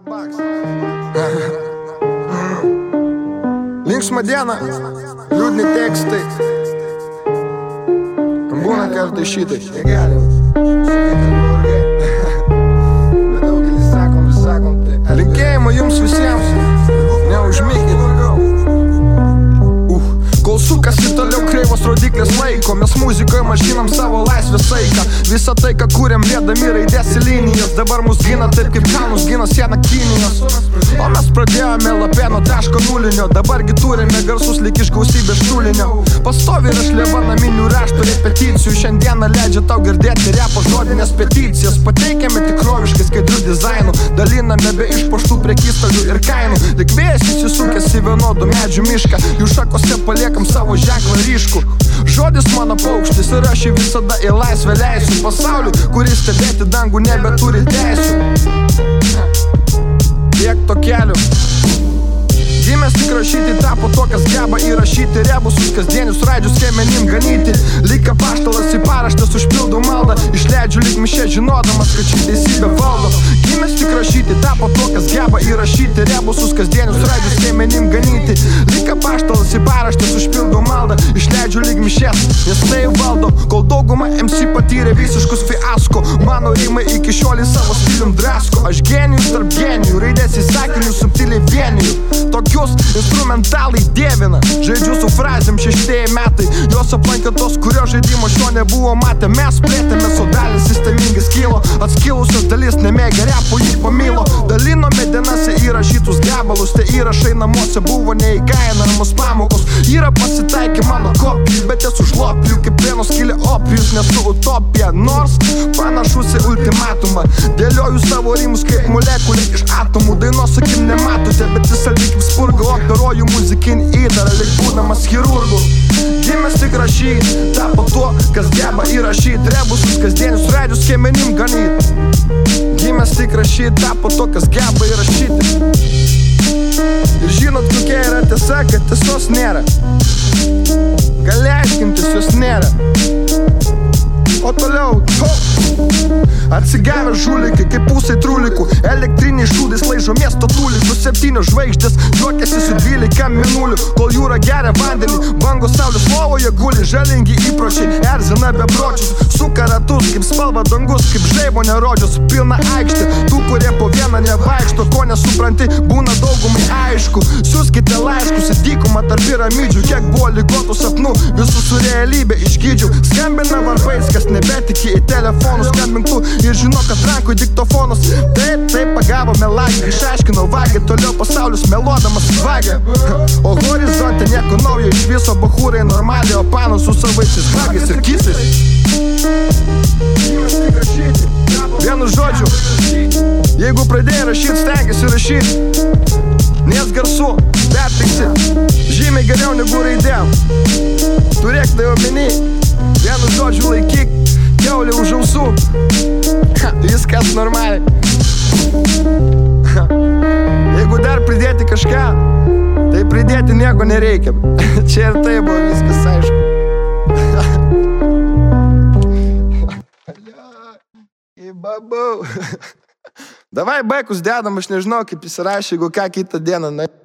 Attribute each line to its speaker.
Speaker 1: Linksma diena, liūdni tekstai. Būna kartai šitai. Linkėjimo jums visiems, neužmykit. Kol sukasi toliau kreivos rodiklės laiko, mes muzikoje mažinam savo laisvės saiką. Visą tai, ką kūrėm, dėdami raidės į linijas. Dabar mus gina taip, kaip kalnus gina sieną Kinijos. O mes pradėjome lapė nuo taško nulinio. Dabargi turime garsus lyg iš gausybės šulinio. Pastovi yra šlieva naminių raštų repeticijų. Šiandieną leidžia tau girdėti repo žodinės peticijas. Pateikiame tikroviškai skaidrių dizainų. Daliname be išpuoštų prekystalių ir kainų. Lyg vėjas įsisukęs į vienodų medžių mišką. Jų šakose paliekam savo ženklą ryškų. Žodis mano paukštis ir aš jį visada į laisvę leisiu. Pasauliui, kuris stebėti dangų nebeturi teisių. Tiek to keliu. Gimęs tik rašyti tapo to, kas geba įrašyti rebusus kasdienius raidžius kemenim ganyti. Lyg apaštalas į paraštes užpildau maldą. Išleidžiu lyg mišė žinodamas, kad šį teisybę valdo. Gimęs tik rašyti tapo to, kas geba įrašyti rebusus kasdienius raidžius kemenim ganyti. Lyg apaštalas į paraštes užpildau maldą. Išleidžiu lyg mišės, nes tai valdo. Kol dauguma MC patyrė visiškus fiasko, mano rimai iki šiolį savo stilium drasko. Aš genijus tarp genijų, raidės į sakinius subtiliai vienijų. Tokius instrumentalai dievina. Žaidžiu su frazėm šeštieji metai. Jos aplankė tos, kurio žaidimo šio nebuvo matę. Mes plėtėmės, o dalis sistemingai skilo. Atskilusios dalis nemėgė repo, jį pamilo. Dalinome dienas į įrašytus gabalus. Tie įrašai namuose buvo neįkainamos pamokos. Yra pasitaikė mano kopijų, bet esu šlopijų. Kaip vienos kilė opijus, nesu utopija. Nors panašus į ultimatumą. Dėlioju savo rimus kaip molekulė iš atomų. Dainos sakim nematote, bet visą lyg spurgo. Operuoju muzikinį įdarą, lyg būdamas chirurgu. Gimęs tik rašyt, tapo tuo, kas geba įrašyt rebusus kasdienius raidžius kemenim ganyt. Gimęs tik rašyt, tapo to, kas geba įrašyti. Ir žinot, kokia yra tiesa, kad tiesos nėra. Gali aiškintis, jos nėra. O toliau, atsigavę žulikai, kaip pusai trulikų. Elektriniai šūdais laižo miesto tūlikų. 7 žvaigždės, juokiasi su 12 mėnulių. Kol jūra geria vandenį, bangos saulės lovoje guli. Žalingi įpročiai erzina bepročius. Suka ratus, kaip spalva dangus, kaip žaibo nerodžius. Pilna aikštė, tų, kurie po vieną nevaikšto. Ko nesupranti, būna daugumai aišku. Siuskite laiškus į dykumą tarp piramidžių. Kiek buvo ligotų sapnų, visus su realybė išgydžiu. Skambina varpais, kas nebetiki į telefonus. Skambink tu ir žino, kad rankui diktofonas. Taip, pagavo melagį. Išaiškinau vagį, toliau pasaulius meluodamas vagį. O horizonte nieko naujo, iš viso bachūrai normaliai. O panas su savaisiais hagais ir kysais. Vienu žodžiu, jeigu pradėjai rašyt, stengiasi rašyt. Nes garsu, pertiksi žymiai geriau negu raidėm. Turėk tai omeny. Vienu žodžiu laikyk kiaulė už ausų. Viskas normaliai. Jeigu dar pridėti kažką, tai pridėti nieko nereikia. Čia ir tai buvo viskas aišku. Davai baikus dedam, aš nežinau kaip įsirašė, jeigu ką kitą dieną.